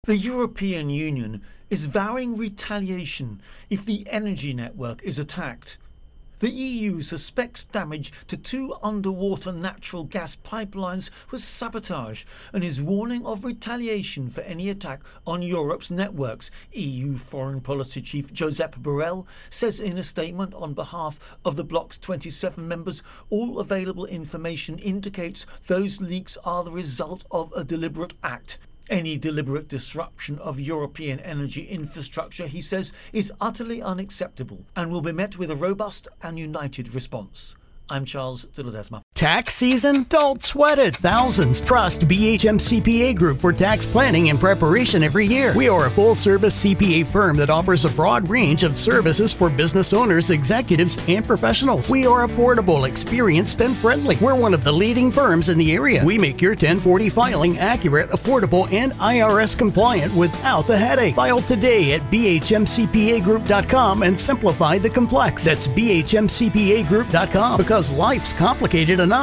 The European Union is vowing retaliation if the energy network is attacked. The EU suspects damage to 2 underwater natural gas pipelines was sabotage and is warning of retaliation for any attack on Europe's networks. EU Foreign Policy Chief Josep Borrell says in a statement on behalf of the bloc's 27 members, all available information indicates those leaks are the result of a deliberate act. Any deliberate disruption of European energy infrastructure, he says, is utterly unacceptable and will be met with a robust and united response. I'm Charles de Ledesma. Tax season? Don't sweat it. Thousands trust BHM CPA Group for tax planning and preparation every year. We are a full-service CPA firm that offers a broad range of services for business owners, executives, and professionals. We are affordable, experienced, and friendly. We're one of the leading firms in the area. We make your 1040 filing accurate, affordable, and IRS compliant without the headache. File today at bhmcpagroup.com and simplify the complex. That's bhmcpagroup.com because life's complicated enough.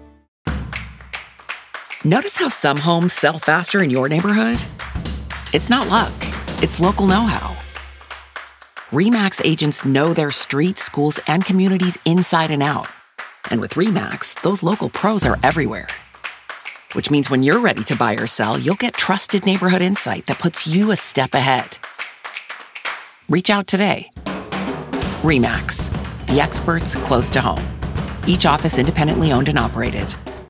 Notice how some homes sell faster in your neighborhood? It's not luck. It's local know-how. RE/MAX agents know their streets, schools, and communities inside and out. And with RE/MAX, those local pros are everywhere. Which means when you're ready to buy or sell, you'll get trusted neighborhood insight that puts you a step ahead. Reach out today. RE/MAX, the experts close to home. Each office independently owned and operated.